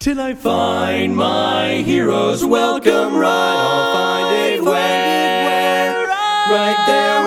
till I Find my hero's welcome ride. I'll find it where? Right there